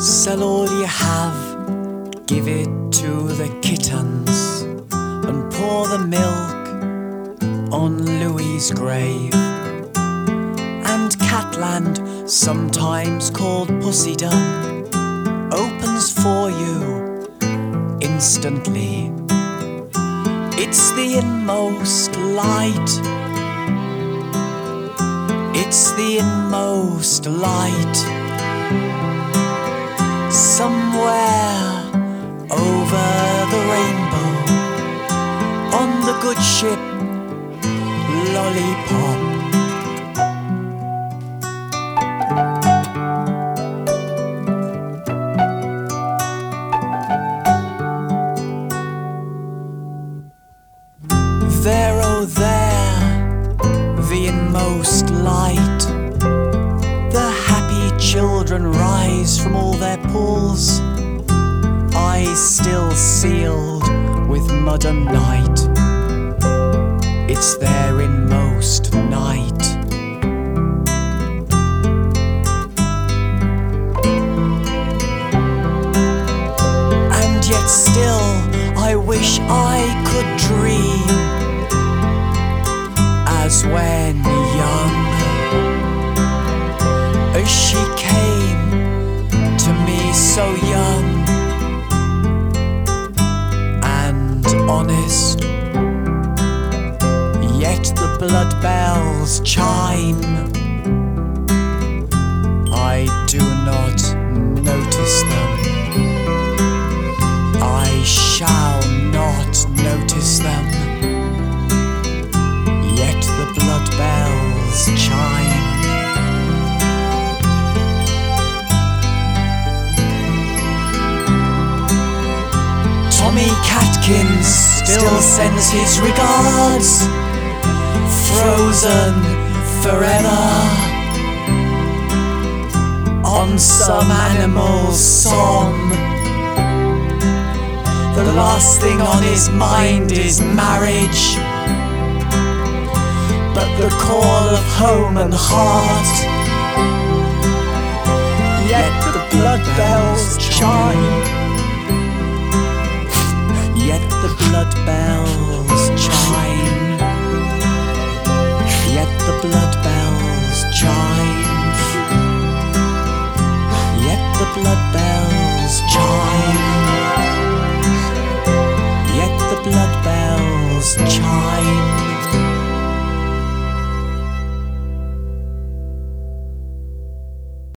Sell all you have, give it to the kittens, and pour the milk on Louis's grave. And Catland, sometimes called Pussydom, opens for you instantly. It's the inmost light, it's the inmost light. Somewhere over the rainbow, on the good ship Lollipop. There, oh there, the inmost light. The happy children rise from all their pools, eyes still sealed with mud and night. It's their inmost night. And yet still I wish I could dream as when young, as she came to me so young and honest. Yet the blood bells chime, I do not notice them, I shall not notice them. Yet the blood bells chime. Tommy Catkins still sends his regards, frozen forever on some animal's song. The last thing on his mind is marriage, but the call of home and heart. Yet the blood bells chime. Yet the blood bells chime. Yet the blood bells chime. Yet the blood